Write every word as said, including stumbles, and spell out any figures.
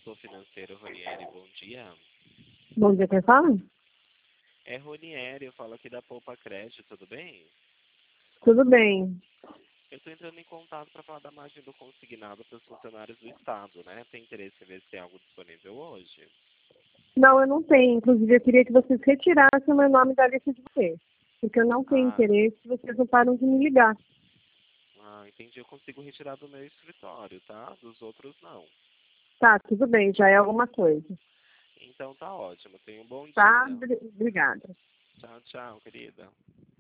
Consultor Financeiro, Ronieri, bom dia. Bom dia, quem fala? É Ronieri, eu falo aqui da Poupa Crédito, tudo bem? Tudo bem. Eu estou entrando em contato para falar da margem do consignado para os funcionários do Estado, né? Tem interesse em ver se tem algo disponível hoje? Não, eu não tenho. Inclusive, eu queria que vocês retirassem o meu nome da lista de vocês. Porque eu não tenho Ah, interesse, vocês não param de me ligar. ah, entendi. Eu consigo retirar do meu escritório, tá? Dos outros, não. Tá, tudo bem, já é alguma coisa. Então tá ótimo. Tenha um bom Tá? dia. Obrigada. Tchau, tchau, querida.